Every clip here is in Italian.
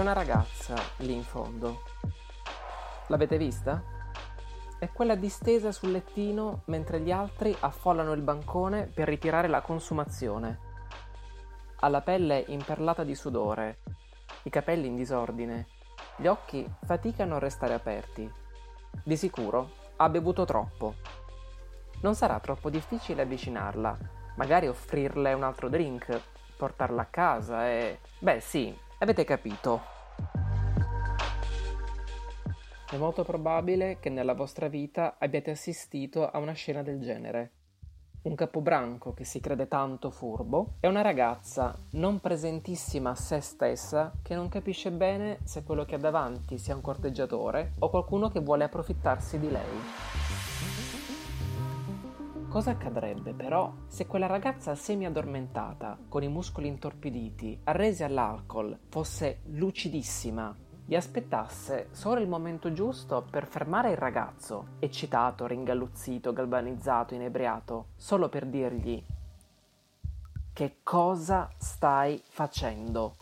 una ragazza lì in fondo. L'avete vista? È quella distesa sul lettino mentre gli altri affollano il bancone per ritirare la consumazione. Ha la pelle imperlata di sudore, i capelli in disordine, gli occhi faticano a restare aperti. Di sicuro ha bevuto troppo. Non sarà troppo difficile avvicinarla, magari offrirle un altro drink, portarla a casa e... Beh sì, avete capito. È molto probabile che nella vostra vita abbiate assistito a una scena del genere. Un capobranco che si crede tanto furbo e una ragazza non presentissima a se stessa che non capisce bene se quello che ha davanti sia un corteggiatore o qualcuno che vuole approfittarsi di lei. Cosa accadrebbe però se quella ragazza semi-addormentata, con i muscoli intorpiditi, arresi all'alcol, fosse lucidissima, gli aspettasse solo il momento giusto per fermare il ragazzo, eccitato, ringalluzzito, galvanizzato, inebriato, solo per dirgli: che cosa stai facendo?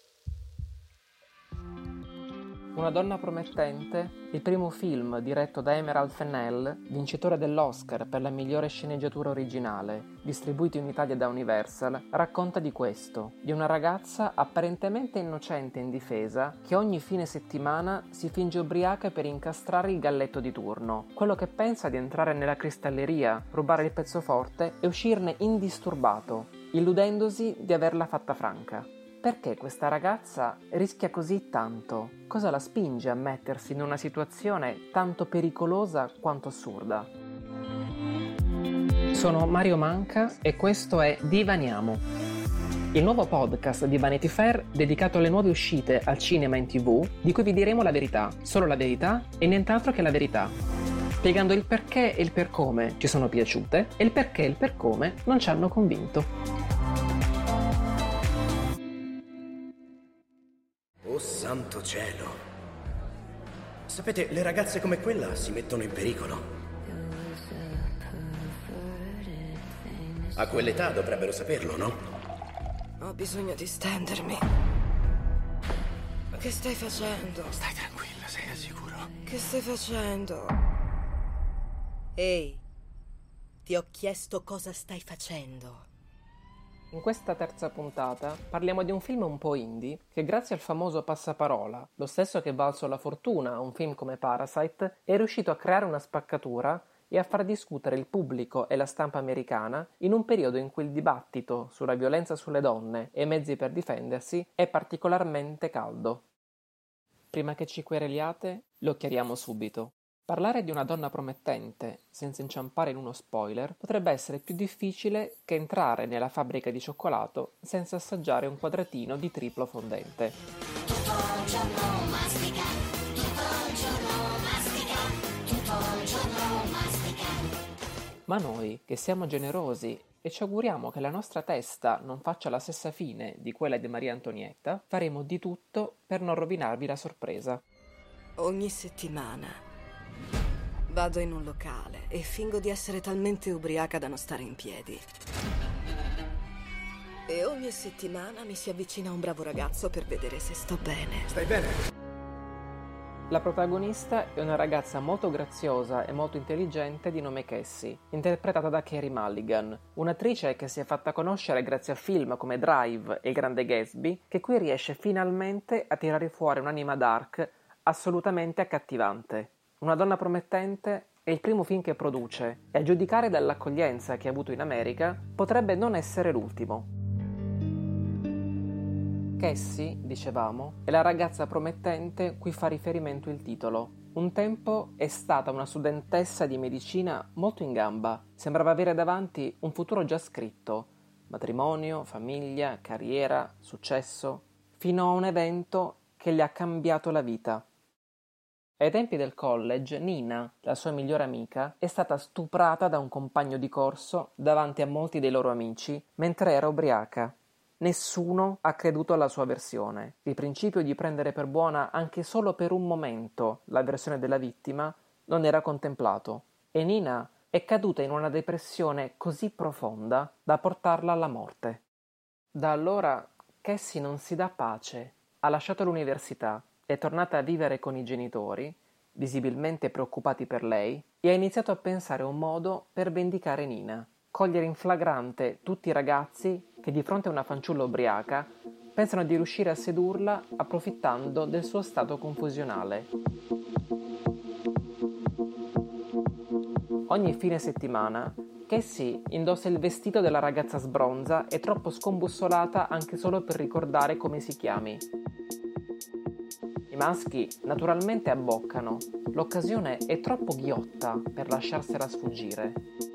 Una donna promettente, il primo film diretto da Emerald Fennell, vincitore dell'Oscar per la migliore sceneggiatura originale, distribuito in Italia da Universal, racconta di questo, di una ragazza apparentemente innocente e indifesa che ogni fine settimana si finge ubriaca per incastrare il galletto di turno, quello che pensa di entrare nella cristalleria, rubare il pezzo forte e uscirne indisturbato, illudendosi di averla fatta franca. Perché questa ragazza rischia così tanto? Cosa la spinge a mettersi in una situazione tanto pericolosa quanto assurda? Sono Mario Manca e questo è Divaniamo, il nuovo podcast di Vanity Fair dedicato alle nuove uscite al cinema e in TV, di cui vi diremo la verità, solo la verità e nient'altro che la verità, spiegando il perché e il per come ci sono piaciute e il perché e il per come non ci hanno convinto. Oh santo cielo! Sapete, le ragazze come quella si mettono in pericolo. A quell'età dovrebbero saperlo, no? Ho bisogno di stendermi. Che stai facendo? Stai tranquilla, sei al sicuro. Che stai facendo? Ehi, ti ho chiesto cosa stai facendo. In questa terza puntata parliamo di un film un po' indie che grazie al famoso passaparola, lo stesso che valso la fortuna a un film come Parasite, è riuscito a creare una spaccatura e a far discutere il pubblico e la stampa americana in un periodo in cui il dibattito sulla violenza sulle donne e i mezzi per difendersi è particolarmente caldo. Prima che ci quereliate, lo chiariamo subito. Parlare di una donna promettente, senza inciampare in uno spoiler, potrebbe essere più difficile che entrare nella fabbrica di cioccolato senza assaggiare un quadratino di triplo fondente. Tutto il giorno mastica, tutto il giorno mastica, tutto il giorno mastica. Ma noi, che siamo generosi e ci auguriamo che la nostra testa non faccia la stessa fine di quella di Maria Antonietta, faremo di tutto per non rovinarvi la sorpresa. Ogni settimana vado in un locale e fingo di essere talmente ubriaca da non stare in piedi. E ogni settimana mi si avvicina un bravo ragazzo per vedere se sto bene. Stai bene? La protagonista è una ragazza molto graziosa e molto intelligente di nome Cassie, interpretata da Carey Mulligan, un'attrice che si è fatta conoscere grazie a film come Drive e Il Grande Gatsby, che qui riesce finalmente a tirare fuori un'anima dark assolutamente accattivante. Una donna promettente è il primo film che produce e a giudicare dall'accoglienza che ha avuto in America potrebbe non essere l'ultimo. Cassie, dicevamo, è la ragazza promettente cui fa riferimento il titolo. Un tempo è stata una studentessa di medicina molto in gamba, sembrava avere davanti un futuro già scritto, matrimonio, famiglia, carriera, successo, fino a un evento che gli ha cambiato la vita. Ai tempi del college, Nina, la sua migliore amica, è stata stuprata da un compagno di corso davanti a molti dei loro amici mentre era ubriaca. Nessuno ha creduto alla sua versione. Il principio di prendere per buona anche solo per un momento la versione della vittima non era contemplato e Nina è caduta in una depressione così profonda da portarla alla morte. Da allora Cassie non si dà pace. ha lasciato l'università, è tornata a vivere con i genitori, visibilmente preoccupati per lei, e ha iniziato a pensare a un modo per vendicare Nina. Cogliere in flagrante tutti i ragazzi che di fronte a una fanciulla ubriaca pensano di riuscire a sedurla approfittando del suo stato confusionale. Ogni fine settimana Cassie indossa il vestito della ragazza sbronza e troppo scombussolata anche solo per ricordare come si chiami. I maschi naturalmente abboccano, l'occasione è troppo ghiotta per lasciarsela sfuggire.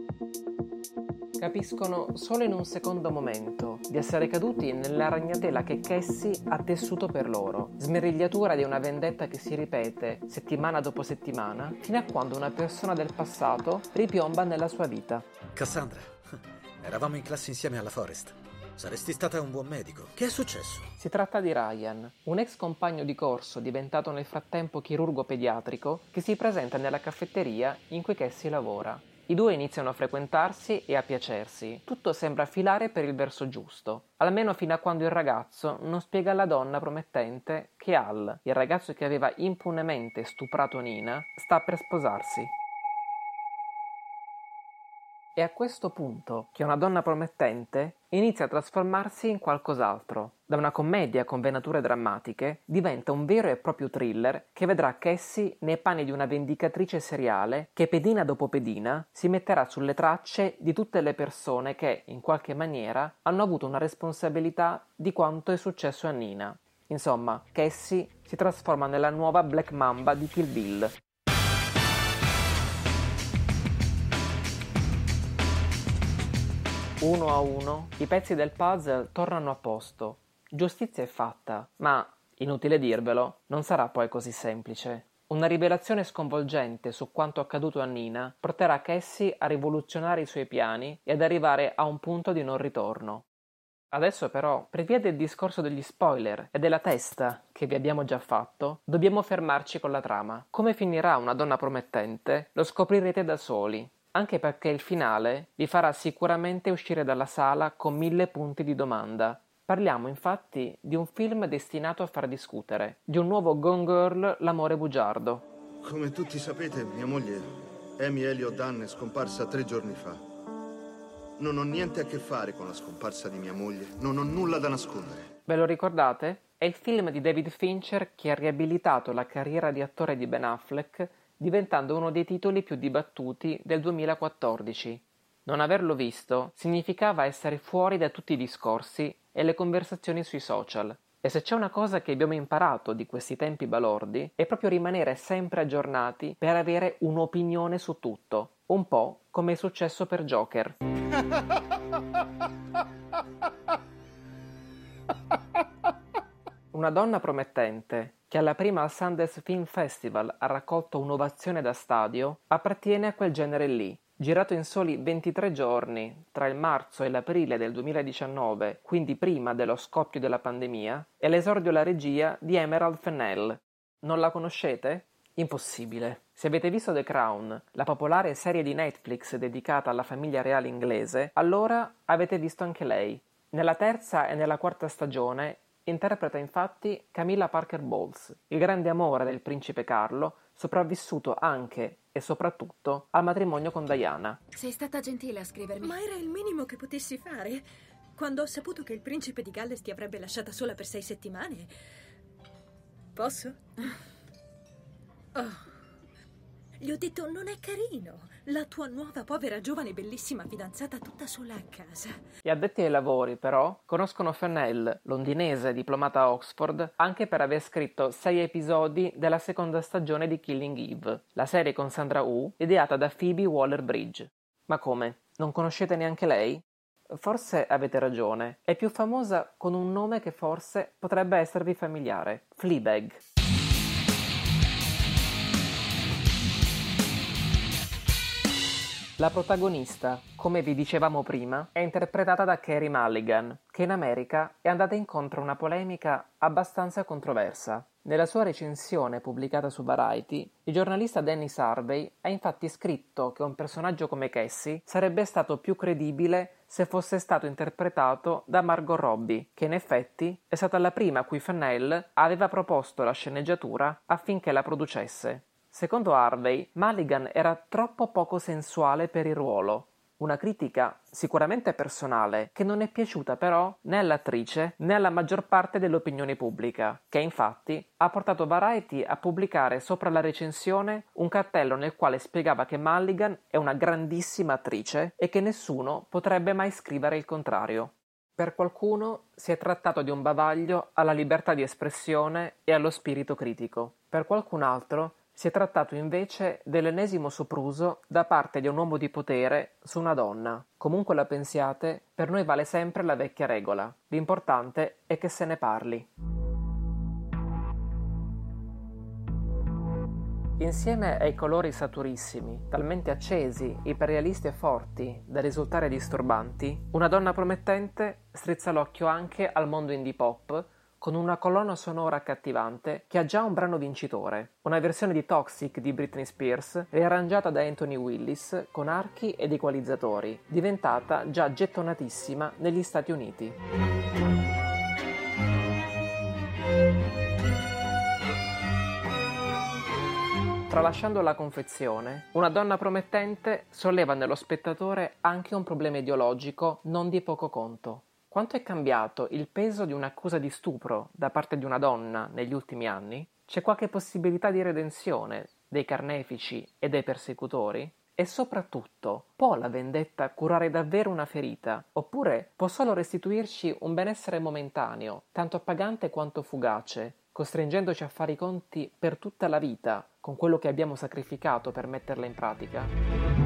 Capiscono solo in un secondo momento di essere caduti nella ragnatela che Cassie ha tessuto per loro, smerigliatura di una vendetta che si ripete settimana dopo settimana, fino a quando una persona del passato ripiomba nella sua vita. Cassandra, eravamo in classe insieme alla Forest. Saresti stata un buon medico. Che è successo? Si tratta di Ryan, un ex compagno di corso diventato nel frattempo chirurgo pediatrico che si presenta nella caffetteria in cui Cassie lavora. I due iniziano a frequentarsi e a piacersi. Tutto sembra filare per il verso giusto, almeno fino a quando il ragazzo non spiega alla donna promettente che Al, il ragazzo che aveva impunemente stuprato Nina, sta per sposarsi. È a questo punto che una donna promettente inizia a trasformarsi in qualcos'altro. Da una commedia con venature drammatiche diventa un vero e proprio thriller che vedrà Cassie nei panni di una vendicatrice seriale che pedina dopo pedina si metterà sulle tracce di tutte le persone che, in qualche maniera, hanno avuto una responsabilità di quanto è successo a Nina. Insomma, Cassie si trasforma nella nuova Black Mamba di Kill Bill. Uno a uno, i pezzi del puzzle tornano a posto. Giustizia è fatta, ma, inutile dirvelo, non sarà poi così semplice. Una rivelazione sconvolgente su quanto accaduto a Nina porterà Cassie a rivoluzionare i suoi piani e ad arrivare a un punto di non ritorno. Adesso però, per via del discorso degli spoiler e della testa che vi abbiamo già fatto, dobbiamo fermarci con la trama. Come finirà Una donna promettente lo scoprirete da soli. Anche perché il finale vi farà sicuramente uscire dalla sala con 1000 punti di domanda. Parliamo infatti di un film destinato a far discutere, di un nuovo Gone Girl, l'amore bugiardo. Come tutti sapete, mia moglie, Amy Elliott Dunn, è scomparsa 3 giorni fa. Non ho niente a che fare con la scomparsa di mia moglie, non ho nulla da nascondere. Ve lo ricordate? È il film di David Fincher che ha riabilitato la carriera di attore di Ben Affleck, diventando uno dei titoli più dibattuti del 2014. Non averlo visto significava essere fuori da tutti i discorsi e le conversazioni sui social. E se c'è una cosa che abbiamo imparato di questi tempi balordi è proprio rimanere sempre aggiornati per avere un'opinione su tutto, un po' come è successo per Joker. Una donna promettente, che alla prima al Sundance Film Festival ha raccolto un'ovazione da stadio, appartiene a quel genere lì. Girato in soli 23 giorni, tra il marzo e l'aprile del 2019, quindi prima dello scoppio della pandemia, è l'esordio alla regia di Emerald Fennell. Non la conoscete? Impossibile. Se avete visto The Crown, la popolare serie di Netflix dedicata alla famiglia reale inglese, allora avete visto anche lei. Nella terza e nella quarta stagione interpreta infatti Camilla Parker Bowles, il grande amore del principe Carlo, sopravvissuto anche e soprattutto al matrimonio con Diana. Sei stata gentile a scrivermi. Ma era il minimo che potessi fare. Quando ho saputo che il principe di Galles ti avrebbe lasciata sola per 6 settimane... Posso? Oh. Gli ho detto, non è carino. La tua nuova povera giovane bellissima fidanzata tutta sola a casa. Gli addetti ai lavori, però, conoscono Fennell, londinese diplomata a Oxford, anche per aver scritto 6 episodi della seconda stagione di Killing Eve, la serie con Sandra Oh, ideata da Phoebe Waller-Bridge. Ma come? Non conoscete neanche lei? Forse avete ragione. È più famosa con un nome che forse potrebbe esservi familiare. Fleabag. La protagonista, come vi dicevamo prima, è interpretata da Carey Mulligan, che in America è andata incontro a una polemica abbastanza controversa. Nella sua recensione pubblicata su Variety, il giornalista Dennis Harvey ha infatti scritto che un personaggio come Cassie sarebbe stato più credibile se fosse stato interpretato da Margot Robbie, che in effetti è stata la prima a cui Fennell aveva proposto la sceneggiatura affinché la producesse. Secondo Harvey, Mulligan era troppo poco sensuale per il ruolo. Una critica sicuramente personale che non è piaciuta però né all'attrice né alla maggior parte dell'opinione pubblica, che infatti ha portato Variety a pubblicare sopra la recensione un cartello nel quale spiegava che Mulligan è una grandissima attrice e che nessuno potrebbe mai scrivere il contrario. Per qualcuno si è trattato di un bavaglio alla libertà di espressione e allo spirito critico. Per qualcun altro si è trattato invece dell'ennesimo sopruso da parte di un uomo di potere su una donna. Comunque la pensiate, per noi vale sempre la vecchia regola. L'importante è che se ne parli. Insieme ai colori saturissimi, talmente accesi, iperrealisti e forti da risultare disturbanti, Una donna promettente strizza l'occhio anche al mondo indie pop con una colonna sonora accattivante che ha già un brano vincitore, una versione di Toxic di Britney Spears riarrangiata da Anthony Willis con archi ed equalizzatori, diventata già gettonatissima negli Stati Uniti. Tralasciando la confezione, Una donna promettente solleva nello spettatore anche un problema ideologico non di poco conto. Quanto è cambiato il peso di un'accusa di stupro da parte di una donna negli ultimi anni? C'è qualche possibilità di redenzione dei carnefici e dei persecutori? E soprattutto, può la vendetta curare davvero una ferita? Oppure può solo restituirci un benessere momentaneo, tanto appagante quanto fugace, costringendoci a fare i conti per tutta la vita con quello che abbiamo sacrificato per metterla in pratica?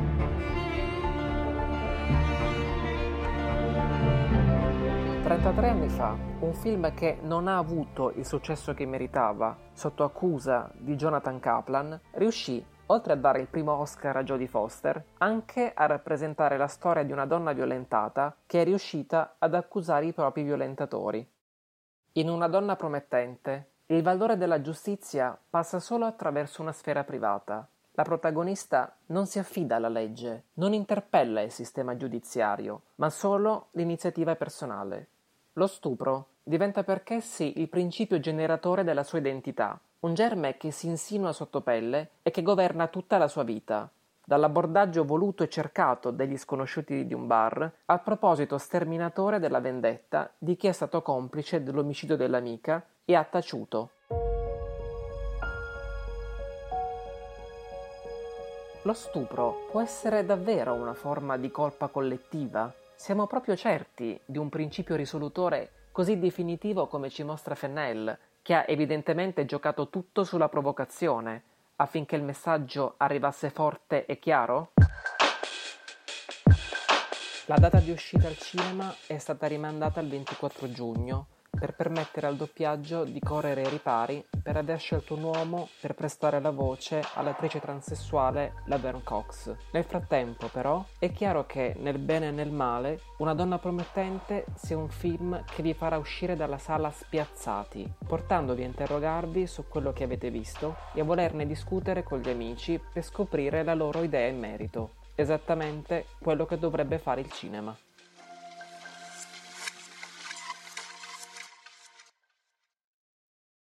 33 anni fa, un film che non ha avuto il successo che meritava, Sotto accusa di Jonathan Kaplan, riuscì, oltre a dare il primo Oscar a Jodie Foster, anche a rappresentare la storia di una donna violentata che è riuscita ad accusare i propri violentatori. In Una donna promettente, il valore della giustizia passa solo attraverso una sfera privata. La protagonista non si affida alla legge, non interpella il sistema giudiziario, ma solo l'iniziativa personale. Lo stupro diventa per Cassie il principio generatore della sua identità, un germe che si insinua sottopelle e che governa tutta la sua vita, dall'abbordaggio voluto e cercato degli sconosciuti di un bar al proposito sterminatore della vendetta di chi è stato complice dell'omicidio dell'amica e ha taciuto. Lo stupro può essere davvero una forma di colpa collettiva? Siamo proprio certi di un principio risolutore così definitivo come ci mostra Fennell, che ha evidentemente giocato tutto sulla provocazione, affinché il messaggio arrivasse forte e chiaro? La data di uscita al cinema è stata rimandata al 24 giugno, per permettere al doppiaggio di correre ai ripari per aver scelto un uomo per prestare la voce all'attrice transessuale Laverne Cox. Nel frattempo, però, è chiaro che, nel bene e nel male, Una donna promettente sia un film che vi farà uscire dalla sala spiazzati, portandovi a interrogarvi su quello che avete visto e a volerne discutere con gli amici per scoprire la loro idea in merito. Esattamente quello che dovrebbe fare il cinema.